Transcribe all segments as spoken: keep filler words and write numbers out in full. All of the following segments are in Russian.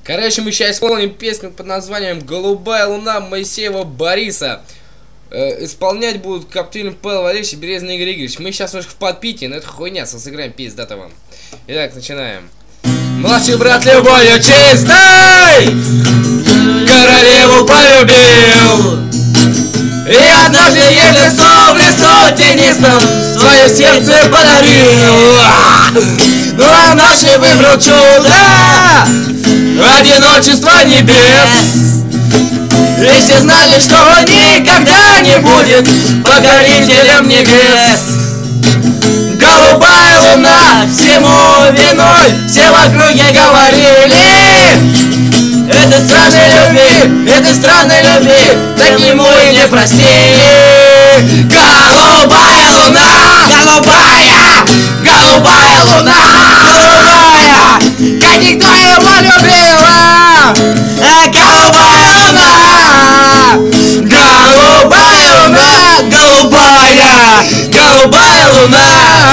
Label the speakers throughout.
Speaker 1: Короче, мы сейчас исполним песню под названием «Голубая луна» Моисеева Бориса. Э, исполнять будут Коптилин Павел Валерьевич и Березный Игорь Игоревич. Мы сейчас немножко в подпитии, но это хуйня, сыграем пиздато вам. Итак, начинаем. Младший брат любовью чистой королеву полюбил, и однажды ей в лесу, в лесу тенистом свое сердце подарил. Ну а наши выбрал чудо, одиночество небес. И все знали, что он никогда не будет покорителем небес. Голубая луна всему виной, все в округе говорили: этой странной любви, этой странной любви, так ему и не простили. Голубая луна, голубая, голубая луна, голубая, как никто его любила. Голубая луна, голубая луна, голубая, голубая луна,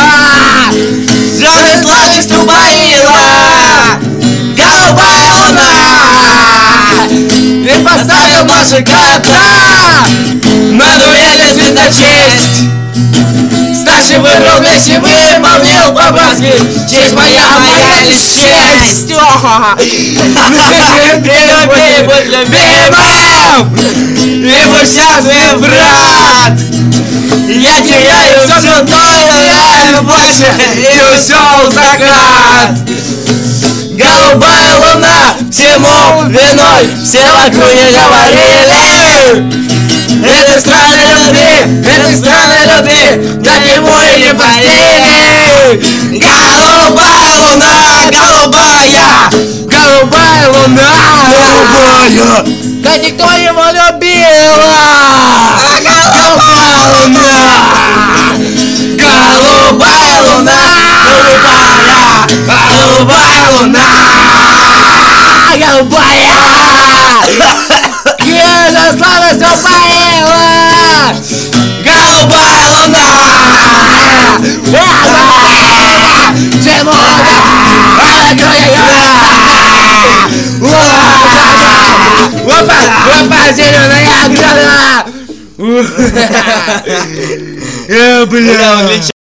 Speaker 1: звезды сладость убавила. Голубая луна, и поставил мужика-то на дуэли звездочесть. Старший выбрал вместе, выполнил по-братски, честь моя, моя лишь честь. Любви быть любимым, и будь счастлив, брат. Я теряю все, что стоит больше, и ушел закат. Голубая луна всему виной, все в округе говорили: этой странной любви, этой странной любви, так ему и не простили. Голубая луна, голубая, голубая луна, голубая, да никто его любила. Голубая луна, голубая луна, голубая, голубая луна, голубая, где сладость упоила. Голубая луна, чему опа, опа, зеленая ограда. Бля.